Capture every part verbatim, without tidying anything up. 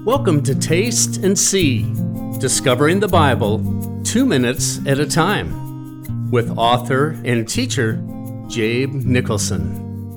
Welcome to Taste and See, Discovering the Bible two minutes at a time, with author and teacher Jabe Nicholson.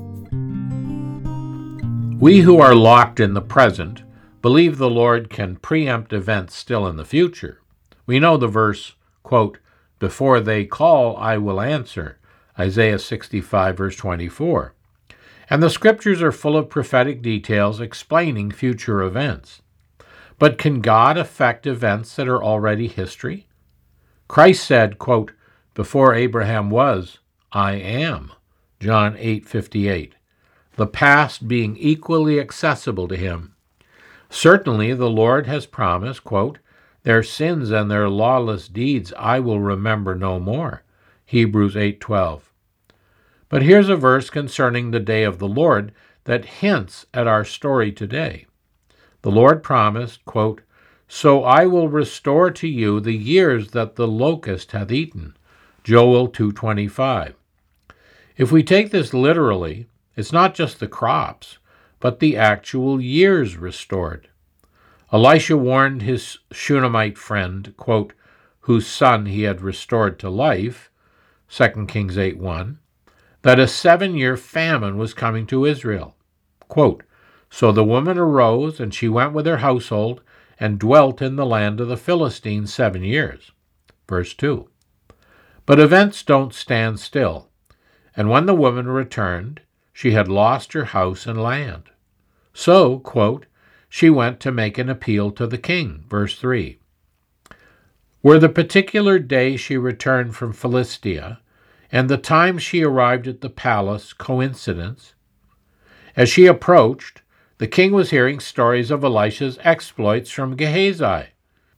We who are locked in the present believe the Lord can preempt events still in the future. We know the verse, quote, "Before they call, I will answer," Isaiah sixty-five, verse twenty-four. And the scriptures are full of prophetic details explaining future events. But can God affect events that are already history? Christ said, quote, "Before Abraham was, I am," John eight fifty-eight, the past being equally accessible to him. Certainly the Lord has promised, quote, "Their sins and their lawless deeds I will remember no more," Hebrews eight twelve. But here's a verse concerning the day of the Lord that hints at our story today. The Lord promised, quote, "So I will restore to you the years that the locust hath eaten," Joel two twenty-five. If we take this literally, it's not just the crops, but the actual years restored. Elisha warned his Shunammite friend, quote, whose son he had restored to life, Second Kings eight one, that a seven-year famine was coming to Israel. Quote, "So the woman arose, and she went with her household, and dwelt in the land of the Philistines seven years." Verse two. But events don't stand still, and when the woman returned, she had lost her house and land. So, quote, "she went to make an appeal to the king." Verse three. Were the particular day she returned from Philistia and the time she arrived at the palace coincidence? As she approached, the king was hearing stories of Elisha's exploits from Gehazi.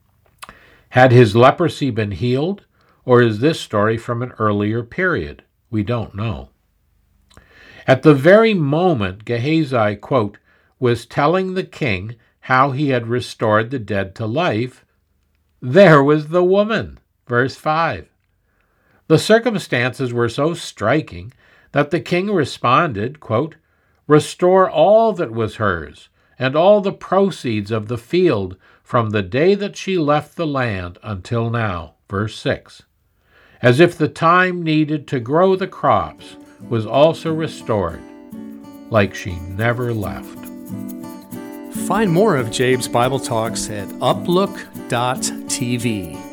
Had his leprosy been healed, or is this story from an earlier period? We don't know. At the very moment Gehazi, quote, was telling the king how he had restored the dead to life, there was the woman. Verse five. The circumstances were so striking that the king responded, quote, "Restore all that was hers, and all the proceeds of the field from the day that she left the land until now." Verse six. As if the time needed to grow the crops was also restored, like she never left. Find more of Jabe's Bible Talks at uplook dot t v.